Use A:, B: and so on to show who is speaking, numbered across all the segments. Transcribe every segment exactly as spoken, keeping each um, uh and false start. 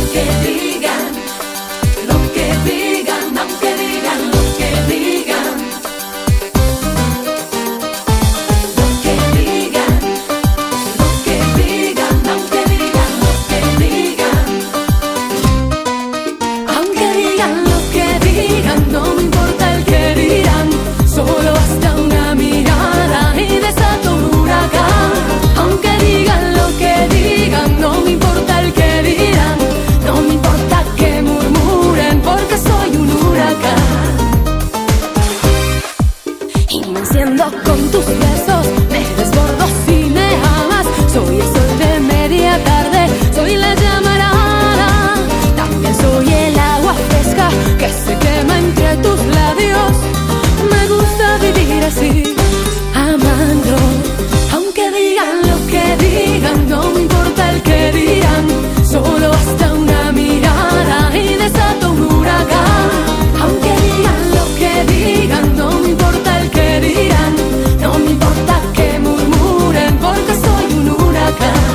A: Con tus besos me desbordo si me amas. Soy el sol de media tarde, soy la llamarada. También soy el agua fresca que se quema entre tus labios. Me gusta vivir así, amando. Aunque digan lo que digan, no me importa el que dirán. Solo basta una mirada y desato un huracán. Aunque digan lo que digan, no me importa el que dirán. No me importa que murmuren porque soy un huracán.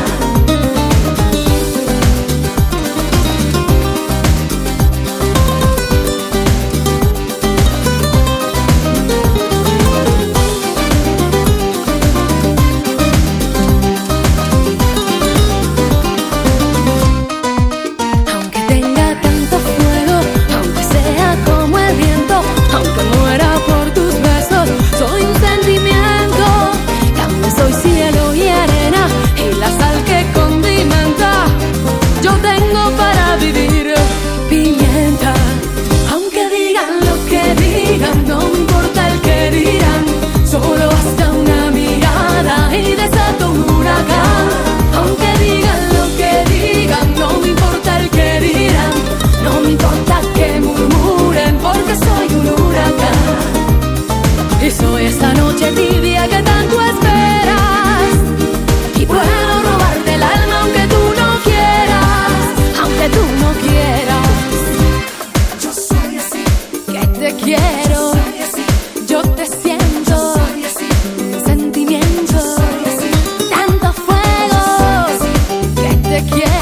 A: Aunque tenga tanto fuego, aunque sea como el viento, aunque muera por tus besos, soy un sentimiento. También soy cielo y arena y la sal que condimenta. Yo tengo para vivir pimienta. Aunque digan lo que digan, no me importa el que dirán. Solo basta una mirada y desato un huracán. Aunque digan lo que digan, no me importa el que dirán. No me importa que murmuren porque soy un huracán. Y soy esa noche tibia que tanto esperas. Y puedo robarte el alma aunque tú no quieras. Aunque tú no quieras. Yo soy así. Que te quiero. Yo te siento. Sentimiento. Tanto fuego. Que te quiero.